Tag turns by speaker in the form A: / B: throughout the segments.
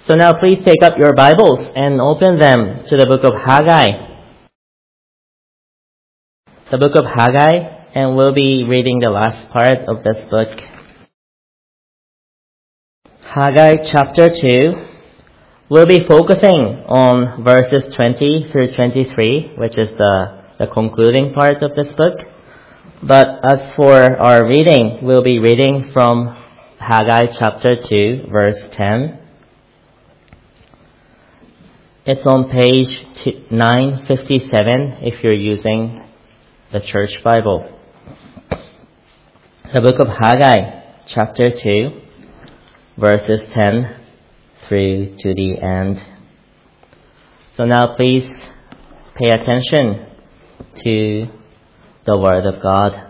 A: So now please take up your Bibles and open them to the book of Haggai. The book of Haggai, and we'll be reading the last part of this book. Haggai chapter 2. We'll be focusing on verses 20 through 23, which is the concluding part of this book. But as for our reading, we'll be reading from Haggai chapter 2, verse 10. It's on page 957 if you're using the Church Bible. The book of Haggai, chapter 2, verses 10 through to the end. So now please pay attention to the Word of God.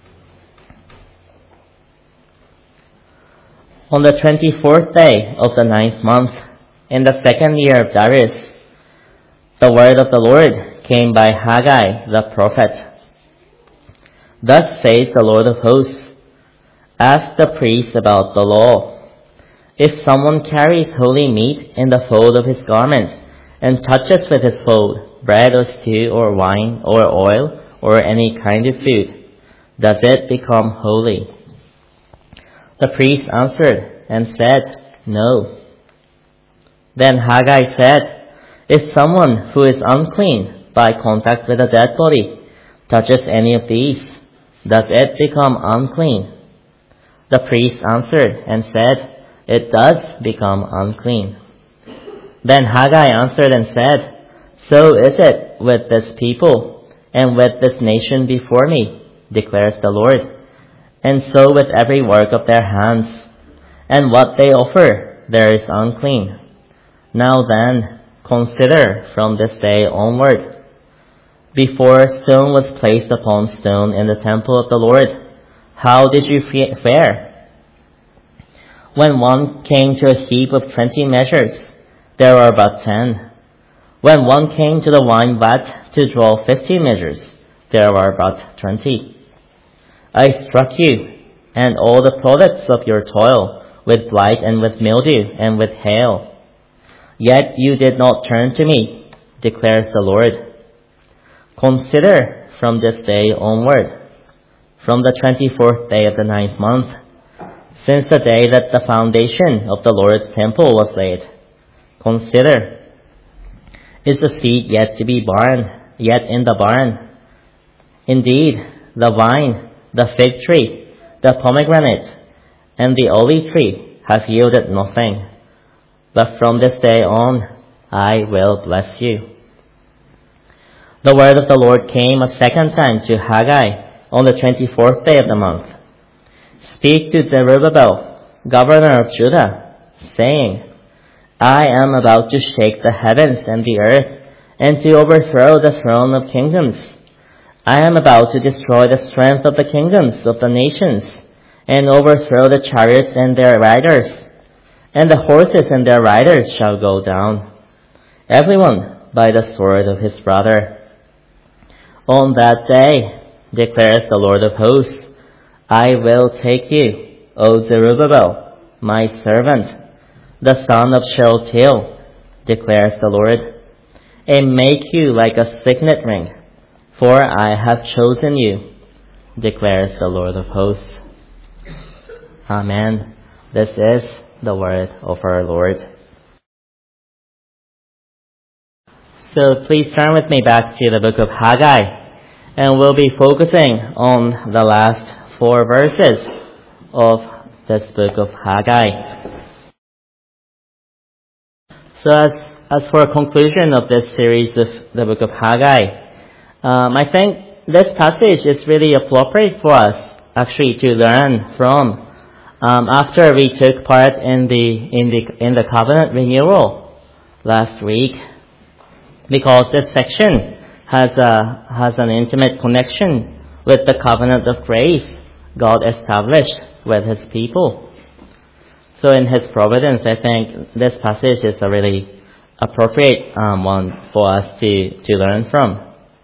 A: On the 24th day of the 9th month, in the 2nd year of Darius, the word of the Lord came by Haggai the prophet. Thus says the Lord of hosts, ask the priests about the law. If someone carries holy meat in the fold of his garment and touches with his fold bread or stew or wine or oil or any kind of food, does it become holy? The priest answered and said, no. Then Haggai said, if someone who is unclean by contact with a dead body touches any of these, does it become unclean? The priest answered and said, it does become unclean. Then Haggai answered and said, so is it with this people and with this nation before me, declares the Lord, and so with every work of their hands, and what they offer there is unclean. Now then, consider from this day onward. Before stone was placed upon stone in the temple of the Lord, how did you fare? When one came to a heap of 20 measures, there were but 10. When one came to the wine vat to draw 50 measures, there were but 20. I struck you, and all the products of your toil, with blight and with mildew and with hail. Yet you did not turn to me, declares the Lord. Consider from this day onward, from the 24th day of the 9th month, since the day that the foundation of the Lord's temple was laid. Consider, is the seed yet to be yet in the barn? Indeed, the vine, the fig tree, the pomegranate, and the olive tree have yielded nothing. But from this day on, I will bless you. The word of the Lord came a second time to Haggai on the 24th day of the month. Speak to Zerubbabel, governor of Judah, saying, I am about to shake the heavens and the earth, and to overthrow the throne of kingdoms. I am about to destroy the strength of the kingdoms of the nations, and overthrow the chariots and their riders, and the horses and their riders shall go down, everyone by the sword of his brother. On that day, declares the Lord of hosts, I will take you, O Zerubbabel, my servant, the son of Shealtiel, declares the Lord, and make you like a signet ring, for I have chosen you, declares the Lord of hosts. Amen. This is the word of our Lord. So please turn with me back to the book of Haggai, and we'll be focusing on the last 4 verses of this book of Haggai. So as for a conclusion of this series of the book of Haggai, I think this passage is really appropriate for us actually to learn from after we took part in the covenant renewal last week, because this section has an intimate connection with the covenant of grace God established with His people. So in His providence, I think this passage is a really appropriate one for us to learn from.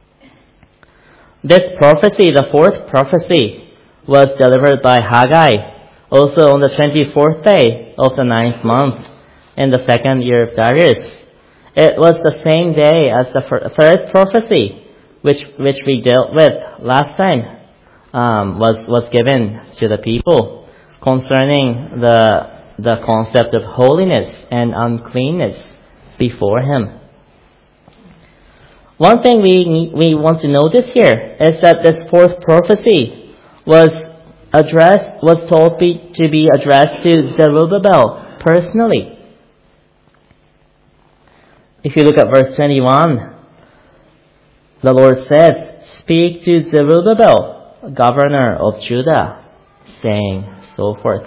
A: This prophecy, the 4th prophecy, was delivered by Haggai also on the 24th day of the 9th month, in the second year of Darius. It was the same day as the third prophecy, which we dealt with last time, was given to the people concerning the concept of holiness and uncleanness before Him. One thing we want to notice here is that this fourth prophecy was told to be addressed to Zerubbabel personally. If you look at verse 21, the Lord says, "Speak to Zerubbabel, governor of Judah," saying so forth.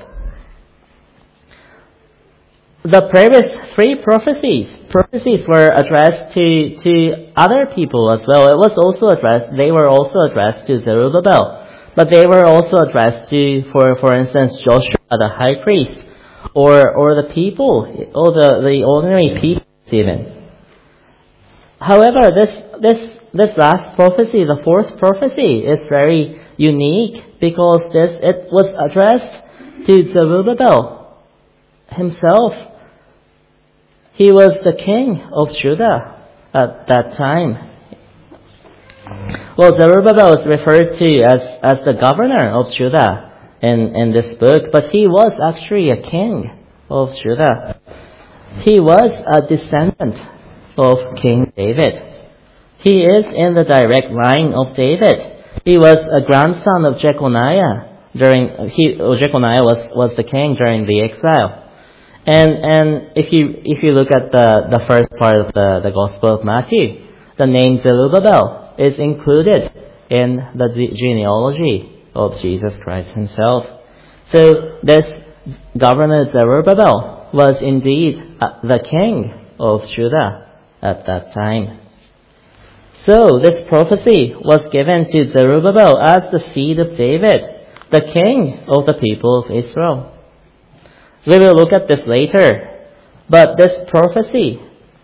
A: The previous three prophecies were addressed to other people as well. They were also addressed to Zerubbabel, but they were also addressed to, for instance, Joshua the high priest, or the people, or the ordinary people even. However, this last prophecy, the fourth prophecy, is very unique because it was addressed to Zerubbabel himself. He was the king of Judah at that time. Well, Zerubbabel is referred to as the governor of Judah in this book, but he was actually a king of Judah. He was a descendant of King David. He is in the direct line of David. He was a grandson of Jeconiah. Jeconiah was the king during the exile. And if you look at the first part of the Gospel of Matthew, the name Zerubbabel is included in the genealogy of Jesus Christ Himself. So this governor Zerubbabel was indeed the king of Judah at that time. So this prophecy was given to Zerubbabel as the seed of David, the king of the people of Israel. We will look at this later, but this prophecy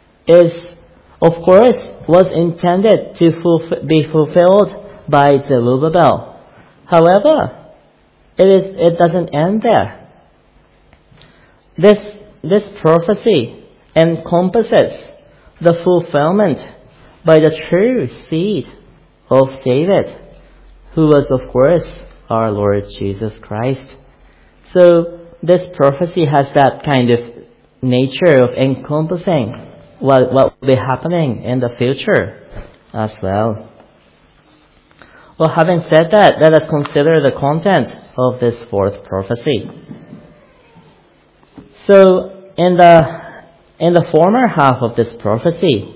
A: was intended to be fulfilled by Zerubbabel. However, it doesn't end there. This prophecy encompasses the fulfillment by the true seed of David, who was, of course, our Lord Jesus Christ. So this prophecy has that kind of nature of encompassing what will be happening in the future as well. Well, having said that, let us consider the content of this fourth prophecy. So in the former half of this prophecy,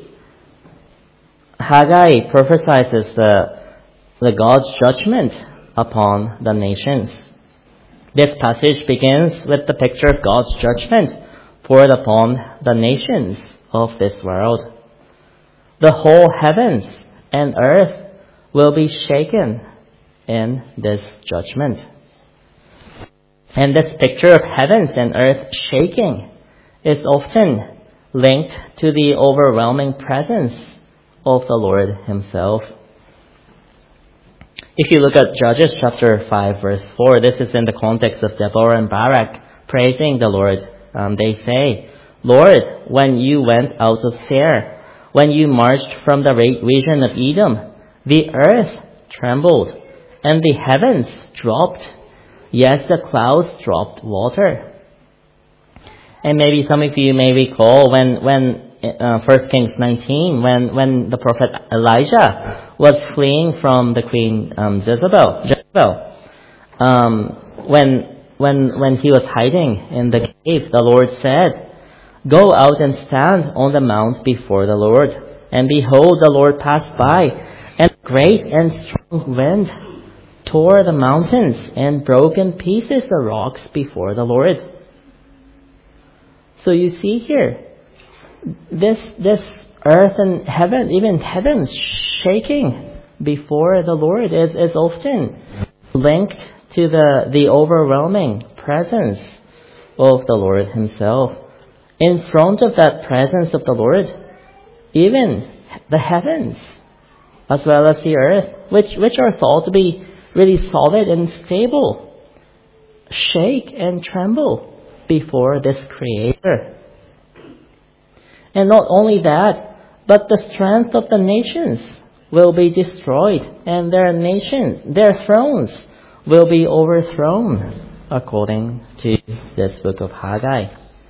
A: Haggai prophesies the God's judgment upon the nations. This passage begins with the picture of God's judgment poured upon the nations of this world. The whole heavens and earth will be shaken in this judgment. And this picture of heavens and earth shaking is often linked to the overwhelming presence of the Lord Himself. If you look at Judges chapter 5 verse 4, this is in the context of Deborah and Barak praising the Lord. They say, "Lord, when you went out of Seir, when you marched from the region of Edom, the earth trembled and the heavens dropped. Yes, the clouds dropped water." And maybe some of you may recall when 1 Kings 19, when the prophet Elijah was fleeing from the queen Jezebel, when he was hiding in the cave, the Lord said, "Go out and stand on the mount before the Lord." And behold, the Lord passed by, and a great and strong wind tore the mountains and broke in pieces the rocks before the Lord. So you see here, this earth and heaven, even heavens shaking before the Lord is often linked to the overwhelming presence of the Lord Himself. In front of that presence of the Lord, even the heavens as well as the earth, which are thought to be really solid and stable, shake and tremble before this Creator. And not only that, but the strength of the nations will be destroyed, and their thrones will be overthrown, according to this book of Haggai.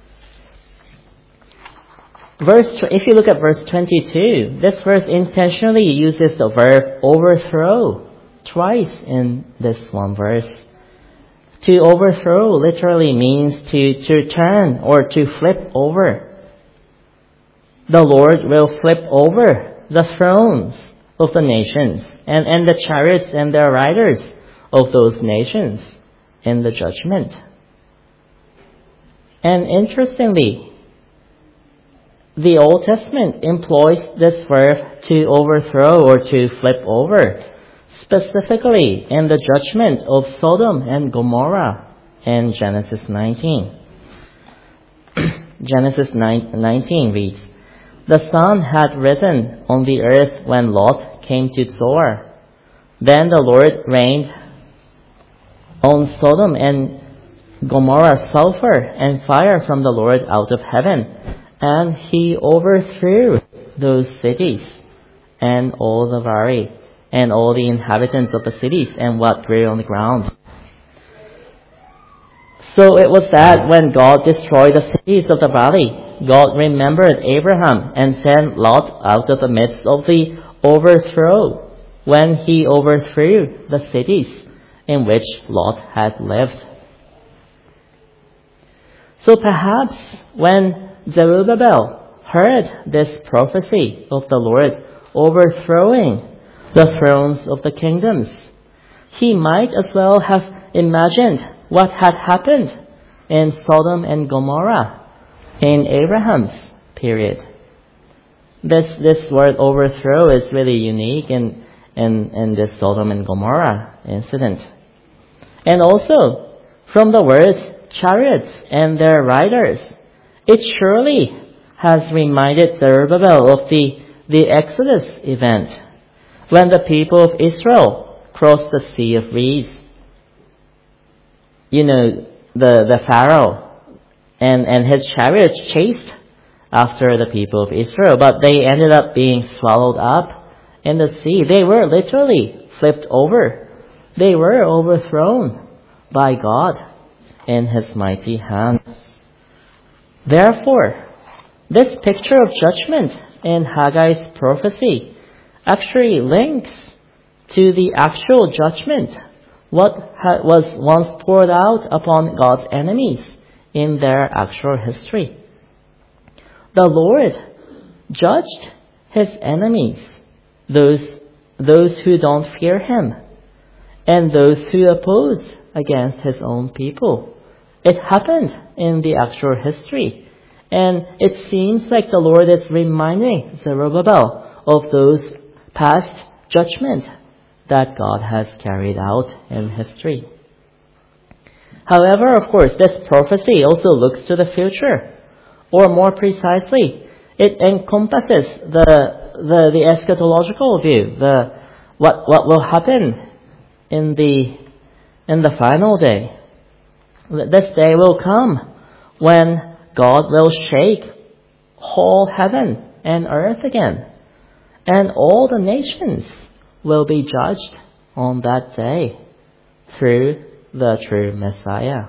A: If you look at verse 22, this verse intentionally uses the verb overthrow twice in this one verse. To overthrow literally means to turn or to flip over. The Lord will flip over the thrones of the nations and the chariots and their riders of those nations in the judgment. And interestingly, the Old Testament employs this verb to overthrow or to flip over, specifically in the judgment of Sodom and Gomorrah in Genesis 19. Genesis 19 reads, "The sun had risen on the earth when Lot came to Zoar. Then the Lord rained on Sodom and Gomorrah sulfur and fire from the Lord out of heaven, and he overthrew those cities and all the valley and all the inhabitants of the cities and what grew on the ground." So it was that when God destroyed the cities of the valley, God remembered Abraham and sent Lot out of the midst of the overthrow when he overthrew the cities in which Lot had lived. So perhaps when Zerubbabel heard this prophecy of the Lord overthrowing the thrones of the kingdoms, he might as well have imagined what had happened in Sodom and Gomorrah in Abraham's period. This word overthrow is really unique in this Sodom and Gomorrah incident. And also, from the words chariots and their riders, it surely has reminded Zerubbabel of the Exodus event, when the people of Israel crossed the Sea of Reeds. You know, the Pharaoh and his chariots chased after the people of Israel, but they ended up being swallowed up in the sea. They were literally flipped over. They were overthrown by God in His mighty hand. Therefore, this picture of judgment in Haggai's prophecy actually links to the actual judgment, what was once poured out upon God's enemies in their actual history. The Lord judged His enemies, those who don't fear Him, and those who oppose against His own people. It happened in the actual history, and it seems like the Lord is reminding Zerubbabel of those past judgment that God has carried out in history. However, of course, this prophecy also looks to the future, or more precisely, it encompasses the eschatological view, what will happen in the final day. This day will come when God will shake whole heaven and earth again, and all the nations will be judged on that day through the true Messiah.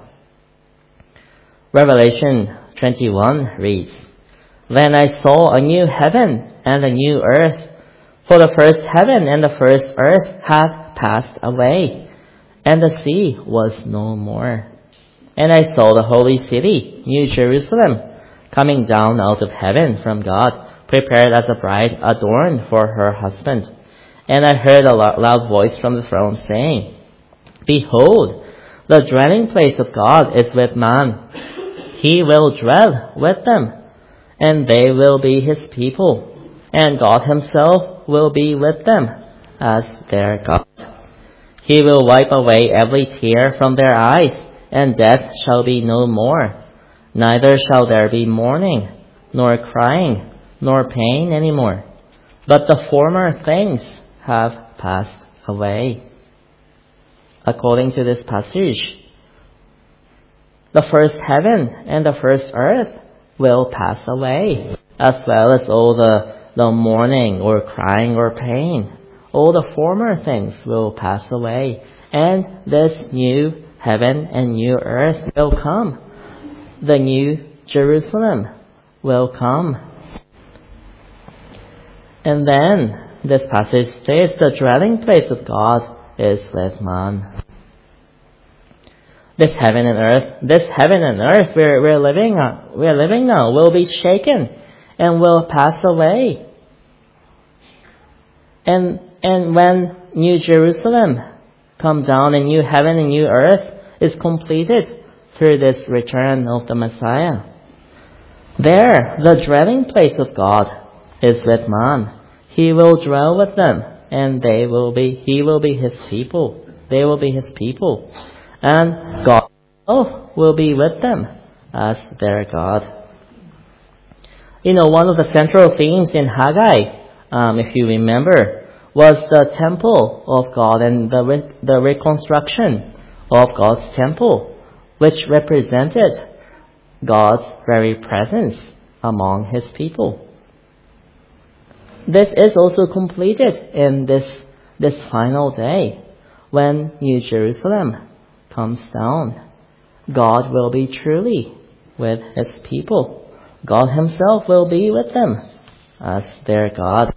A: Revelation 21 reads, "Then I saw a new heaven and a new earth, for the first heaven and the first earth had passed away, and the sea was no more. And I saw the holy city, New Jerusalem, coming down out of heaven from God, prepared as a bride adorned for her husband. And I heard a loud voice from the throne saying, 'Behold, the dwelling place of God is with man. He will dwell with them, and they will be His people, and God Himself will be with them as their God. He will wipe away every tear from their eyes, and death shall be no more. Neither shall there be mourning, nor crying, nor pain anymore. But the former things have passed away.'" According to this passage, the first heaven and the first earth will pass away. as well as all the mourning or crying or pain. All the former things will pass away, and this new heaven and new earth will come. The new Jerusalem will come. And then this passage says the dwelling place of God is with man. This heaven and earth we're living now will be shaken and will pass away. And when New Jerusalem comes down and new heaven and new earth is completed through this return of the Messiah, there the dwelling place of God is with man. He will dwell with them, and he will be his people. They will be his people. And God will be with them as their God. One of the central themes in Haggai, if you remember, was the temple of God and the reconstruction of God's temple, which represented God's very presence among his people. This is also completed in this final day when New Jerusalem comes down. God will be truly with his people. God himself will be with them as their God.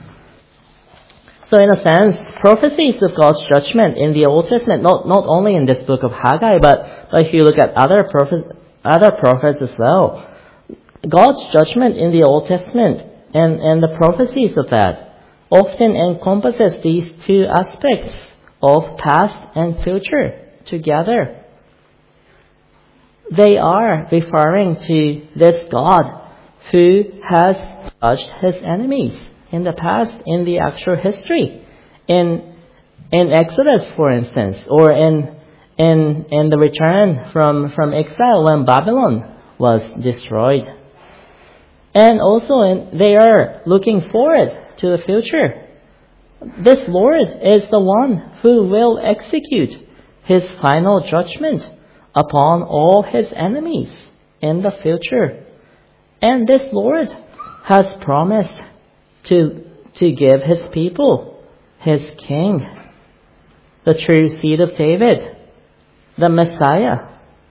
A: So in a sense, prophecies of God's judgment in the Old Testament, not only in this book of Haggai, but if you look at other prophets as well, God's judgment in the Old Testament and the prophecies of that often encompasses these two aspects of past and future together. They are referring to this God who has judged his enemies in the past, in the actual history. In Exodus, for instance, or in the return from exile when Babylon was destroyed. And also they are looking forward to the future. This Lord is the one who will execute his final judgment upon all his enemies in the future. And this Lord has promised to give his people his king, the true seed of David, the Messiah.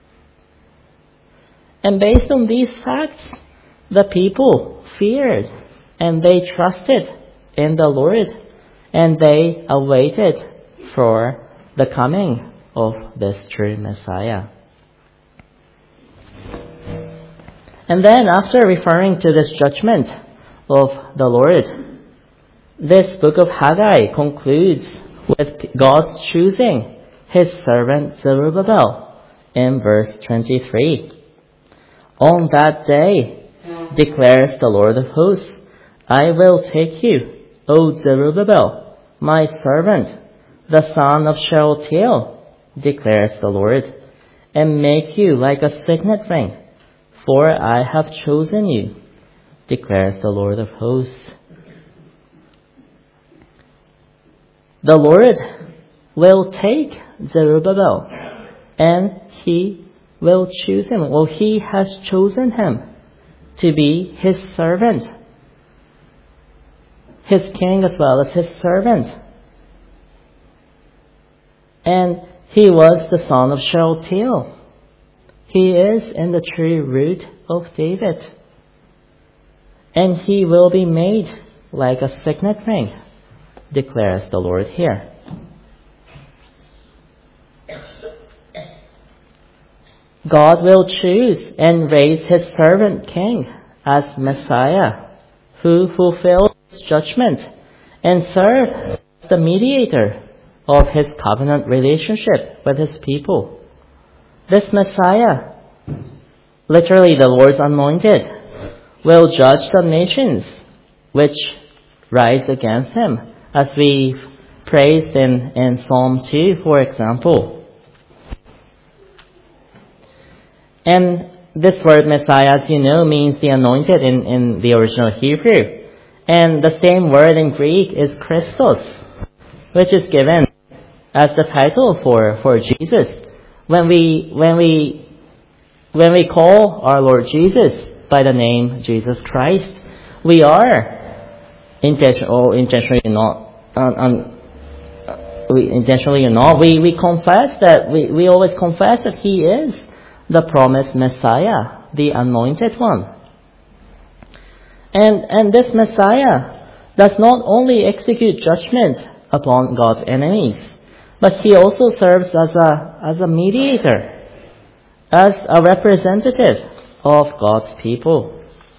A: And based on these facts, the people feared and they trusted in the Lord, and they awaited for the coming of this true Messiah. And then after referring to this judgment of the Lord, this book of Haggai concludes with God's choosing his servant Zerubbabel in verse 23. On that day, declares the Lord of hosts, I will take you, O Zerubbabel, my servant, the son of Shealtiel, declares the Lord, and make you like a signet ring, for I have chosen you, declares the Lord of hosts. The Lord will take Zerubbabel, and he will choose him. Well, he has chosen him to be his servant, his king as well as his servant. And he was the son of Shealtiel. He is in the true root of David. And he will be made like a signet ring, declares the Lord here. God will choose and raise his servant king as Messiah, who fulfills judgment and serves as the mediator of his covenant relationship with his people. This Messiah, literally the Lord's anointed, will judge the nations which rise against him, as we've praised in Psalm 2, for example. And this word Messiah, as you know, means the anointed in the original Hebrew. And the same word in Greek is Christos, which is given as the title for Jesus. When we call our Lord Jesus by the name Jesus Christ, we are intentionally not, we confess that, we always confess that He is the promised Messiah, the anointed one. And this Messiah does not only execute judgment upon God's enemies, but He also serves as a mediator, as a representative of God's people.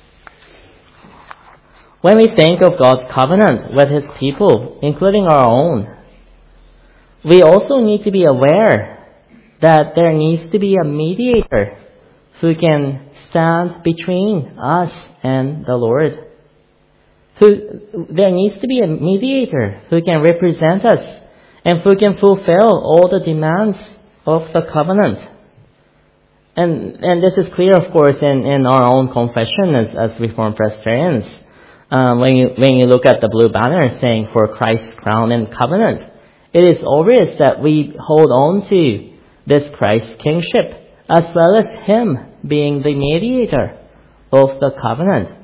A: When we think of God's covenant with His people, including our own, we also need to be aware that there needs to be a mediator who can stand between us and the Lord. There needs to be a mediator who can represent us and who can fulfill all the demands of the covenant. And this is clear, of course, in our own confession as Reformed Presbyterians. When you look at the blue banner saying for Christ's crown and covenant, it is obvious that we hold on to this Christ's kingship as well as Him being the mediator of the covenant.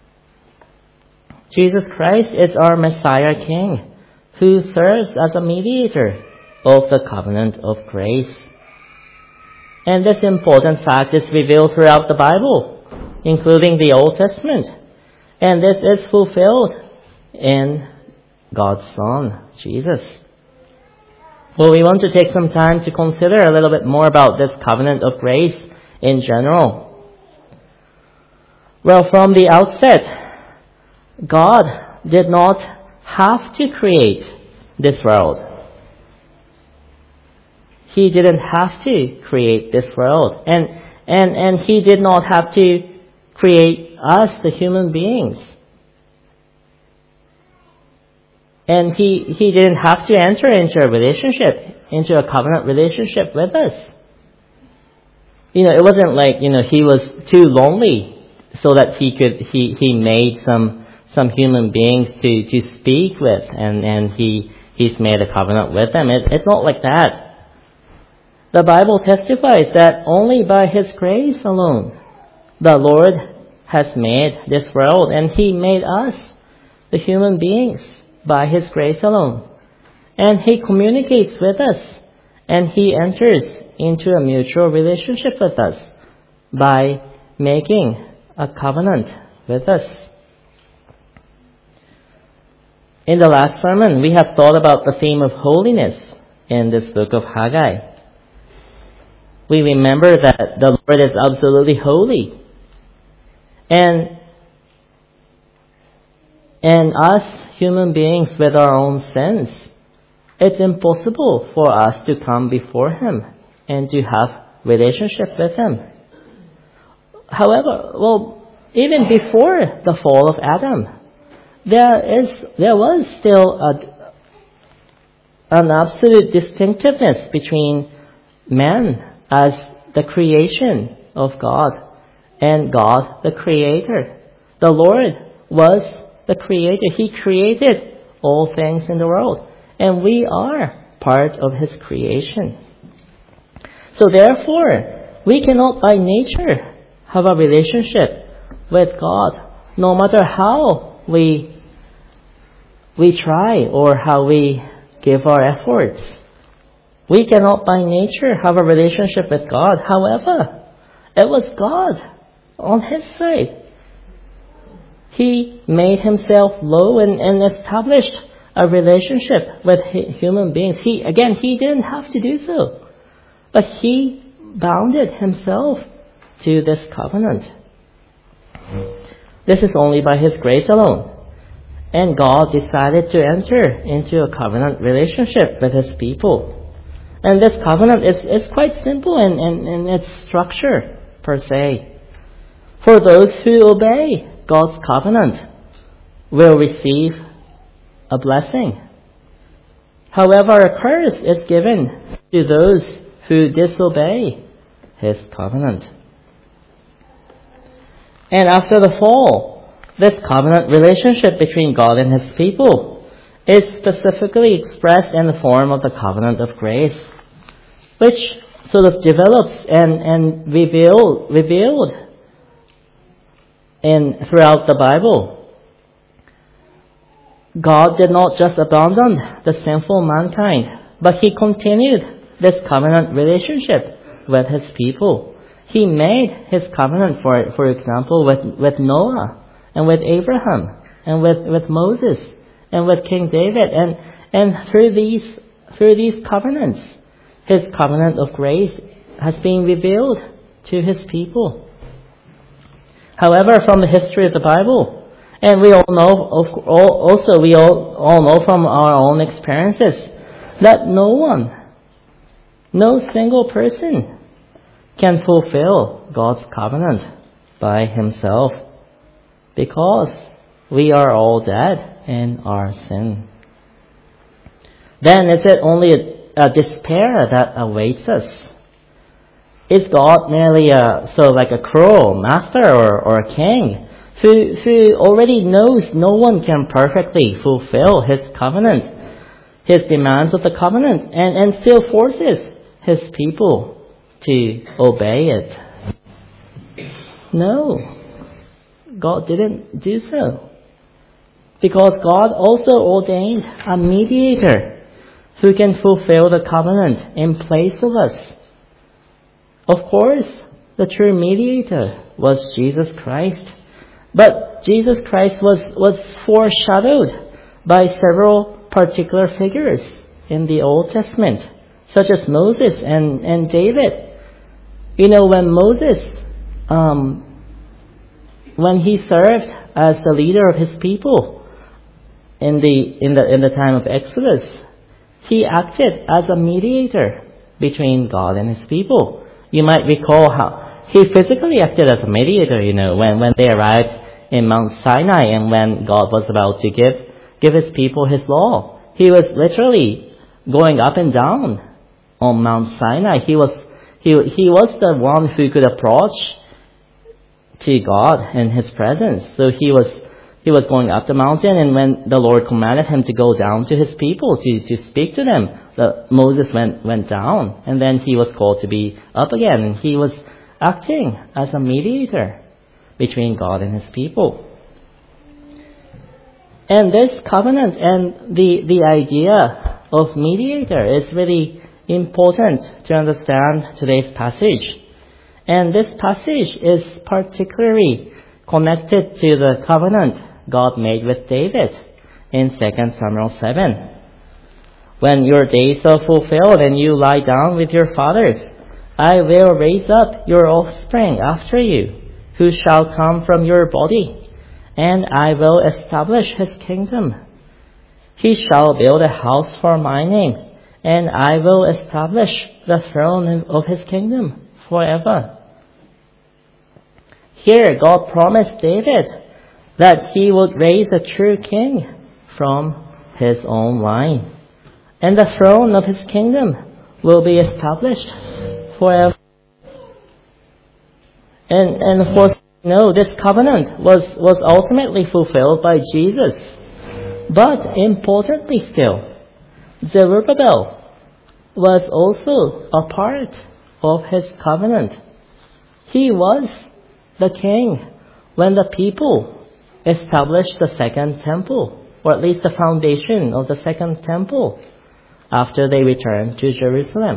A: Jesus Christ is our Messiah King who serves as a mediator of the covenant of grace. And this important fact is revealed throughout the Bible, including the Old Testament. And this is fulfilled in God's Son, Jesus. Well, we want to take some time to consider a little bit more about this covenant of grace in general. Well, from the outset, God did not have to create this world. He didn't have to create this world. And He did not have to create us, the human beings. And He didn't have to enter into a relationship, into a covenant relationship with us. It wasn't like, He was too lonely so that He made some human beings to speak with, and He's made a covenant with them. It's not like that. The Bible testifies that only by His grace alone, the Lord has made this world, and He made us, the human beings, by His grace alone. And He communicates with us, and He enters into a mutual relationship with us by making a covenant with us. In the last sermon, we have thought about the theme of holiness in this book of Haggai. We remember that the Lord is absolutely holy. And us, human beings with our own sins, it's impossible for us to come before Him and to have relationship with Him. However, even before the fall of Adam, there was still an absolute distinctiveness between man as the creation of God and God the Creator. The Lord was the Creator. He created all things in the world, and we are part of His creation. So therefore, we cannot by nature have a relationship with God, no matter how we try or how we give our efforts. We cannot by nature have a relationship with God. However, it was God on His side. He made Himself low and established a relationship with human beings. He didn't have to do so, but He bounded Himself to this covenant. This is only by His grace alone. And God decided to enter into a covenant relationship with His people. And this covenant is quite simple in its structure, per se. For those who obey God's covenant will receive a blessing. However, a curse is given to those who disobey His covenant. And after the fall, this covenant relationship between God and His people is specifically expressed in the form of the covenant of grace, which sort of develops and revealed throughout the Bible God did not just abandon the sinful mankind, but He continued this covenant relationship with His people. He made His covenant, for example, with Noah, and with Abraham, and with Moses, and with King David, and through these covenants, His covenant of grace has been revealed to His people. However, from the history of the Bible, and we all know, we all know from our own experiences, that no single person can fulfill God's covenant by himself, because we are all dead in our sin. Then is it only a despair that awaits us? Is God merely like a cruel master or a king who already knows no one can perfectly fulfill His covenant, His demands of the covenant, and still forces His people to obey it? No, God didn't do so, because God also ordained a mediator who can fulfill the covenant in place of us. Of course, the true mediator was Jesus Christ. But Jesus Christ was foreshadowed by several particular figures in the Old Testament, such as Moses and David. You know, when Moses, when he served as the leader of his people in the time of Exodus, he acted as a mediator between God and His people. You might recall how he physically acted as a mediator, when they arrived in Mount Sinai, and when God was about to give His people His law. He was literally going up and down on Mount Sinai. He was the one who could approach to God in His presence. So he was going up the mountain, and when the Lord commanded him to go down to His people to speak to them, Moses went down, and then he was called to be up again, and he was acting as a mediator between God and His people. And this covenant and the idea of mediator is really important to understand today's passage. And this passage is particularly connected to the covenant God made with David in 2 Samuel 7. When your days are fulfilled and you lie down with your fathers, I will raise up your offspring after you, who shall come from your body, and I will establish his kingdom. He shall build a house for my name, and I will establish the throne of his kingdom forever. Here, God promised David that he would raise a true king from his own line, and the throne of his kingdom will be established forever. And of course, this covenant was ultimately fulfilled by Jesus. But importantly still, Zerubbabel was also a part of his covenant. He was the king when the people established the second temple, or at least the foundation of the second temple, after they returned to Jerusalem.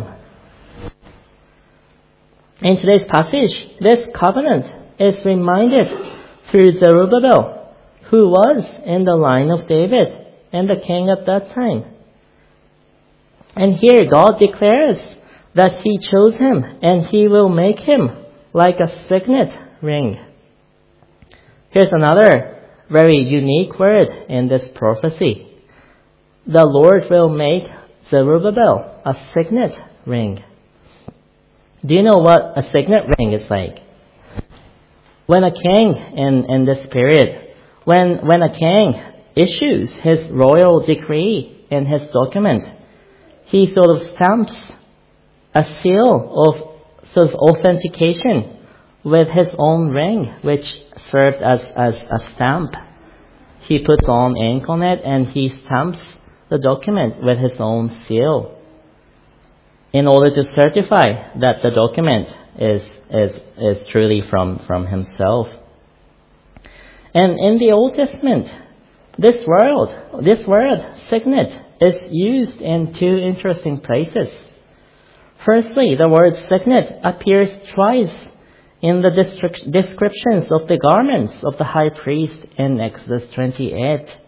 A: In today's passage, this covenant is reminded through Zerubbabel, who was in the line of David and the king at that time. And here God declares that He chose him and He will make him like a signet ring. Here's another very unique word in this prophecy. The Lord will make Zerubbabel a signet ring. Do you know what a signet ring is like? When a king in this period, when a king issues his royal decree in his document, he sort of stamps a seal of sort of authentication with his own ring, which served as a stamp. He puts on ink on it and he stamps the document with his own seal, in order to certify that the document is truly from himself. And in the Old Testament, This word, signet, is used in two interesting places. Firstly, the word signet appears twice in the descriptions of the garments of the high priest in Exodus 28.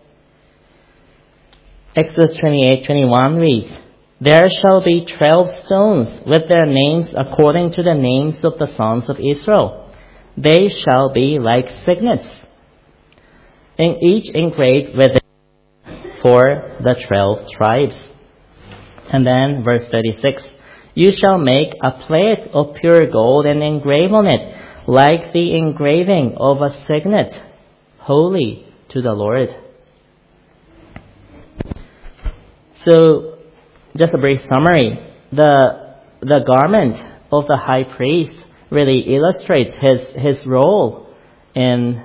A: Exodus 28:21 reads, "There shall be 12 stones with their names according to the names of the sons of Israel. They shall be like signets, in each engraved with it for the 12 tribes." And then verse 36, "You shall make a plate of pure gold and engrave on it like the engraving of a signet, holy to the Lord." So, just a brief summary. The garment of the high priest really illustrates his role in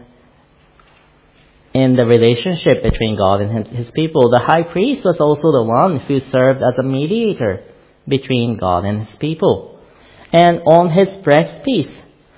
A: the relationship between God and his people. The high priest was also the one who served as a mediator between God and his people. And on his breastpiece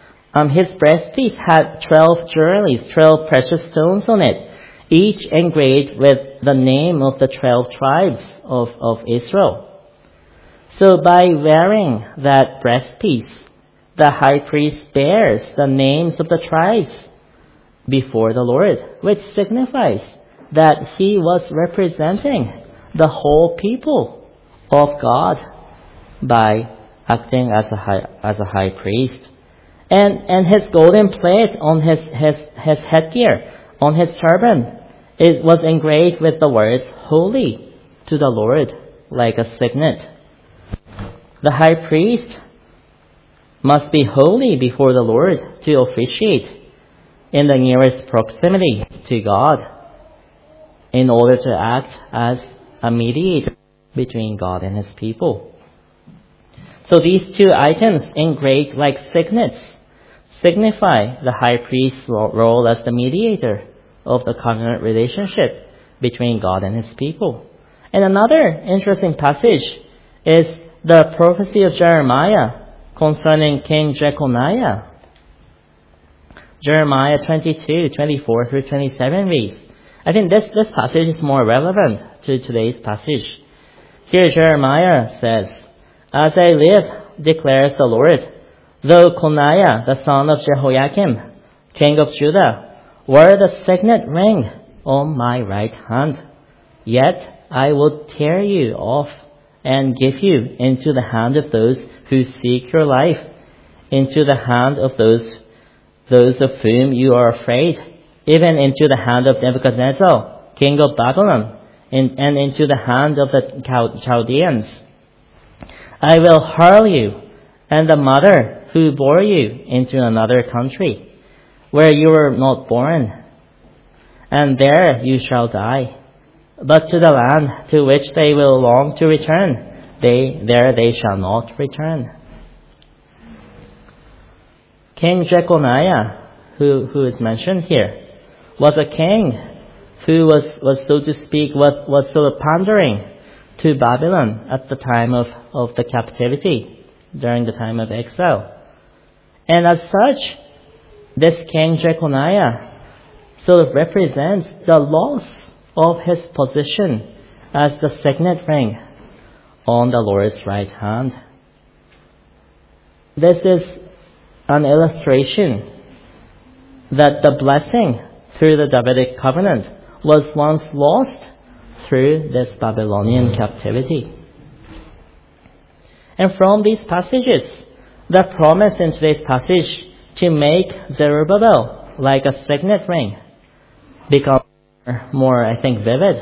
A: had 12 jewelries, 12 precious stones on it, each engraved with the name of the 12 tribes of Israel. So by wearing that breastpiece, the high priest bears the names of the tribes before the Lord, which signifies that he was representing the whole people of God by acting as a high priest. And his golden plate on his headgear, on his turban, it was engraved with the words "Holy to the Lord," like a signet. The high priest must be holy before the Lord to officiate in the nearest proximity to God in order to act as a mediator between God and his people. So these two items engraved like signets signify the high priest's role as the mediator of the covenant relationship between God and his people. And another interesting passage is the prophecy of Jeremiah concerning King Jeconiah. Jeremiah 22:24 through 27 reads. I think this passage is more relevant to today's passage. Here Jeremiah says, "As I live, declares the Lord, though Coniah, the son of Jehoiakim, king of Judah, wore the signet ring on my right hand, yet I will tear you off and give you into the hand of those who seek your life, into the hand of those of whom you are afraid, even into the hand of Nebuchadnezzar, king of Babylon, and into the hand of the Chaldeans. I will hurl you and the mother who bore you into another country, where you were not born, and there you shall die. But to the land to which they will long to return, they shall not return." King Jeconiah, who is mentioned here, was a king who was so to speak, was sort of pandering to Babylon at the time of the captivity, during the time of exile. And as such, this King Jeconiah sort of represents the loss of his position as the signet ring on the Lord's right hand. This is an illustration that the blessing through the Davidic covenant was once lost through this Babylonian captivity. And from these passages, the promise in today's passage to make Zerubbabel like a signet ring becomes more, I think, vivid.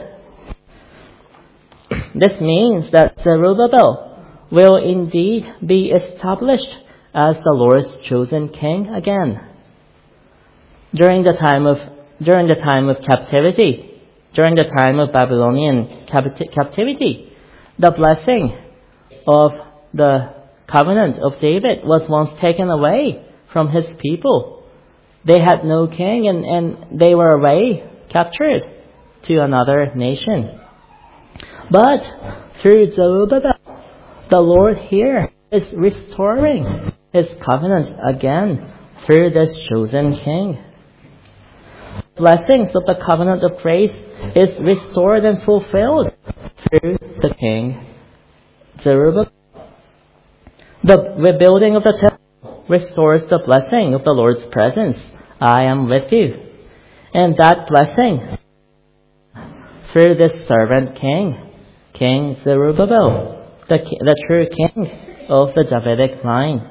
A: This means that Zerubbabel will indeed be established as the Lord's chosen king again. During the time of captivity, during the time of Babylonian captivity, the blessing of the covenant of David was once taken away from his people. They had no king and they were away, captured to another nation. But through Zerubbabel, the Lord here is restoring his covenant again through this chosen king. blessings of the covenant of grace is restored and fulfilled through the king Zerubbabel. The rebuilding of the temple restores the blessing of the Lord's presence. I am with you. And that blessing through this servant king, King Zerubbabel, the true king of the Davidic line.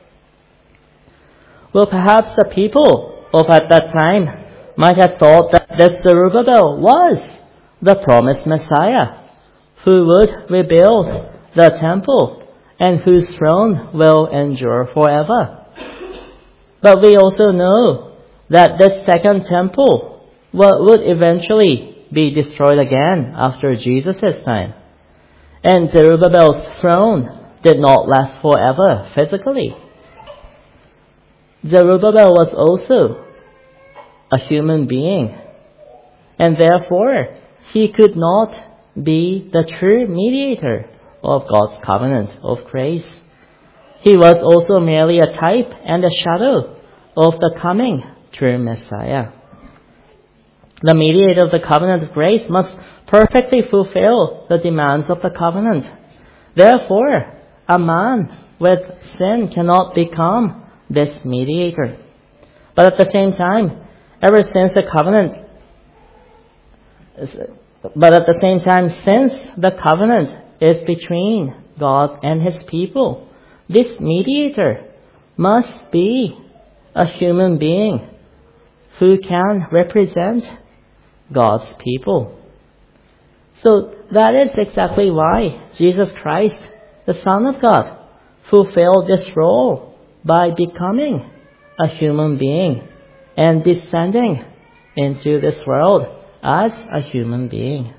A: Well, perhaps the people of at that time might have thought that this Zerubbabel was the promised Messiah, who would rebuild the temple and whose throne will endure forever. But we also know that this second temple would eventually be destroyed again after Jesus' time. And Zerubbabel's throne did not last forever physically. Zerubbabel was also a human being, and therefore he could not be the true mediator of God's covenant of grace. He was also merely a type and a shadow of the coming true Messiah. The mediator of the covenant of grace must perfectly fulfill the demands of the covenant. Therefore, a man with sin cannot become this mediator. But at the same time, since the covenant is between God and His people, this mediator must be a human being who can represent God's people. So that is exactly why Jesus Christ, the Son of God, fulfilled this role by becoming a human being and descending into this world as a human being.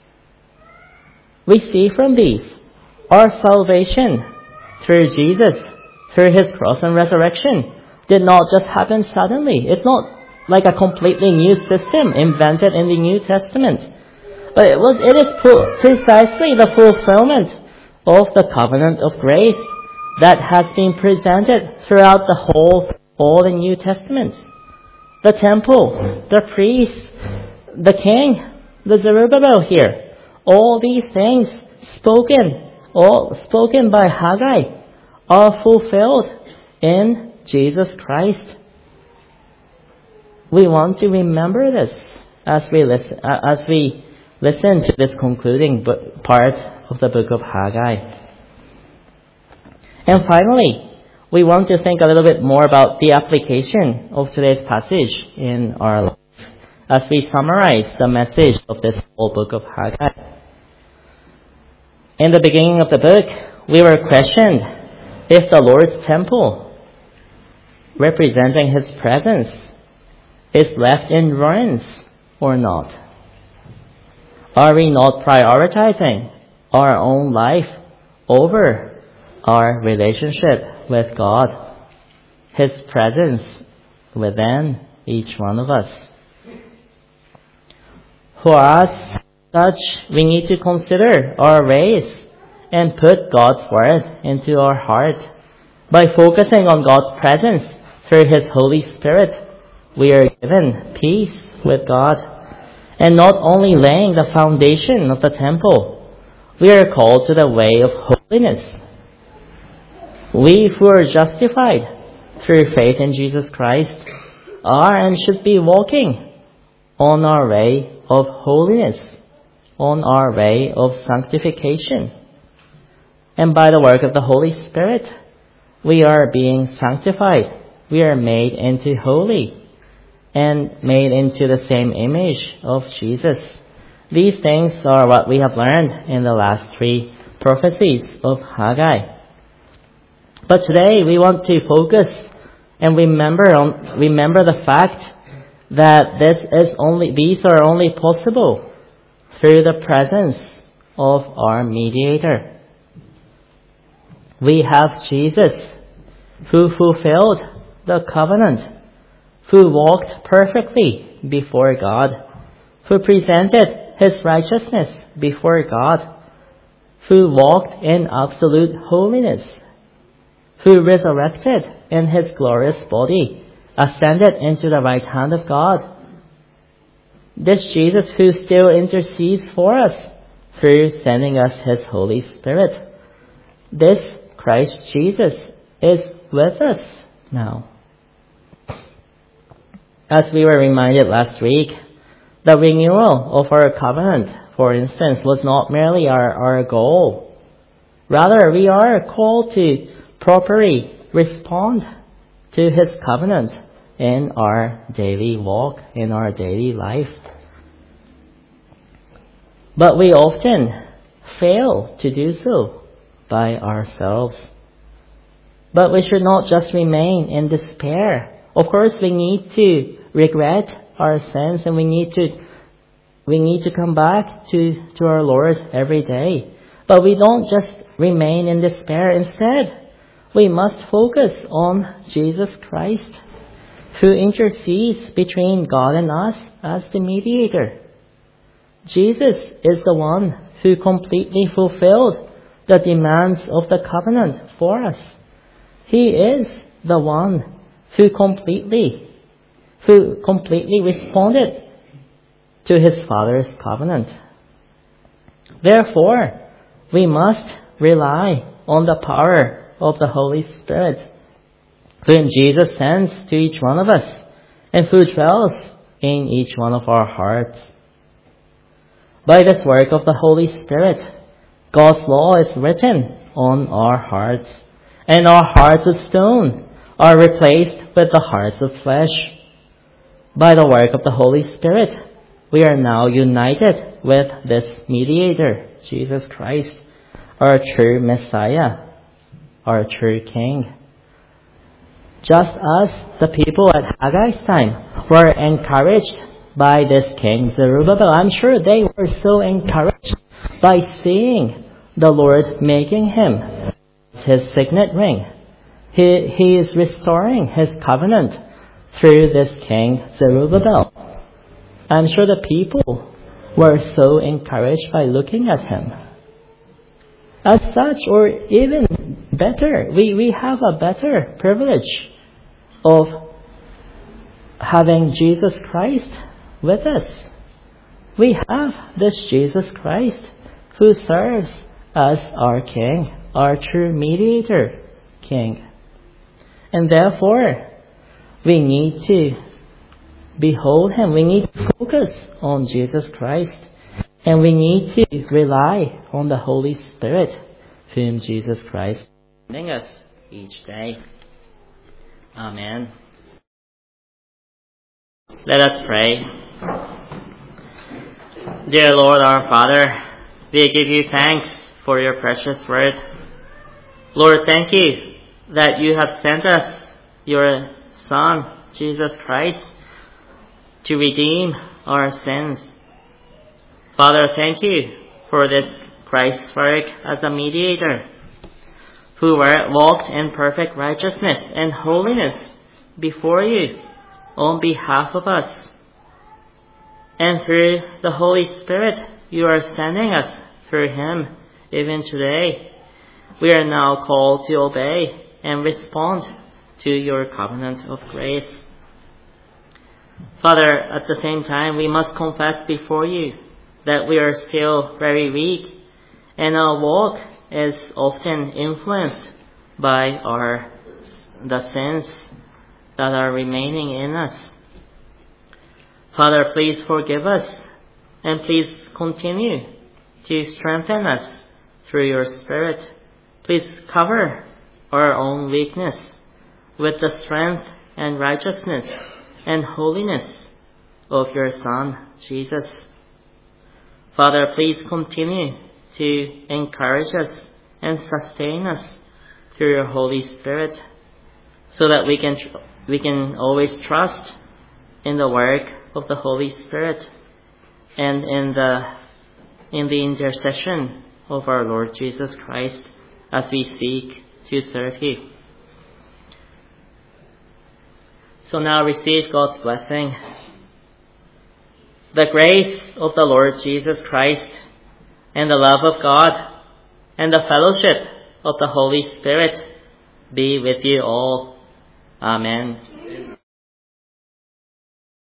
A: We see from these our salvation through Jesus, through His cross and resurrection, did not just happen suddenly. It's not like a completely new system invented in the New Testament. But it is precisely the fulfillment of the covenant of grace that has been presented throughout the whole Old and New Testament. The temple, the priests, the king, the Zerubbabel here, all these things spoken by Haggai are fulfilled in Jesus Christ. We want to remember this as we listen to this concluding part of the book of Haggai. And finally, we want to think a little bit more about the application of today's passage in our life as we summarize the message of this whole book of Haggai. In the beginning of the book, we were questioned if the Lord's temple, representing His presence, is left in ruins or not. Are we not prioritizing our own life over our relationship with God, His presence within each one of us? For us, such, we need to consider our ways and put God's Word into our heart. By focusing on God's presence through His Holy Spirit, we are given peace with God. And not only laying the foundation of the temple, we are called to the way of holiness. We who are justified through faith in Jesus Christ are and should be walking on our way of holiness, on our way of sanctification. And by the work of the Holy Spirit, we are being sanctified. We are made into holy and made into the same image of Jesus. These things are what we have learned in the last 3 prophecies of Haggai. But today we want to focus and remember the fact that these are only possible through the presence of our mediator. We have Jesus, who fulfilled the covenant, who walked perfectly before God, who presented His righteousness before God, who walked in absolute holiness, who resurrected in His glorious body, ascended into the right hand of God, This Jesus who still intercedes for us through sending us His Holy Spirit. This Christ Jesus is with us now. As we were reminded last week, the renewal of our covenant, for instance, was not merely our goal. Rather, we are called to properly respond to His covenant in our daily walk, in our daily life. But we often fail to do so by ourselves. But we should not just remain in despair. Of course, we need to regret our sins, and we need to come back to our Lord every day. But we don't just remain in despair. Instead, we must focus on Jesus Christ, who intercedes between God and us as the mediator. Jesus is the one who completely fulfilled the demands of the covenant for us. He is the one who completely responded to His Father's covenant. Therefore, we must rely on the power of the Holy Spirit, whom Jesus sends to each one of us and who dwells in each one of our hearts. By this work of the Holy Spirit, God's law is written on our hearts, and our hearts of stone are replaced with the hearts of flesh. By the work of the Holy Spirit, we are now united with this mediator, Jesus Christ, our true Messiah, our true King. Just as the people at Haggai's time were encouraged by this King Zerubbabel, I'm sure they were so encouraged by seeing the Lord making him His signet ring. He is restoring His covenant through this King Zerubbabel. I'm sure the people were so encouraged by looking at him. As such, or even better, we have a better privilege of having Jesus Christ with us. We have this Jesus Christ who serves as our King, our true mediator King. And therefore, we need to behold Him. We need to focus on Jesus Christ. And we need to rely on the Holy Spirit, whom Jesus Christ is sending us each day. Amen. Let us pray. Dear Lord our Father, we give you thanks for your precious word. Lord, thank you that you have sent us your Son, Jesus Christ, to redeem our sins. Father, thank you for this Christ's work as a mediator, who walked in perfect righteousness and holiness before you on behalf of us. And through the Holy Spirit you are sending us through Him even today, we are now called to obey and respond to your covenant of grace. Father, at the same time, we must confess before you that we are still very weak, and our walk is often influenced by the sins that are remaining in us. Father, please forgive us, and please continue to strengthen us through your Spirit. Please cover our own weakness with the strength and righteousness and holiness of your Son, Jesus. Father, please continue to encourage us and sustain us through your Holy Spirit, so that we can always trust in the work of the Holy Spirit and in the intercession of our Lord Jesus Christ as we seek to serve you. So now receive God's blessing. The grace of the Lord Jesus Christ and the love of God and the fellowship of the Holy Spirit be with you all. Amen.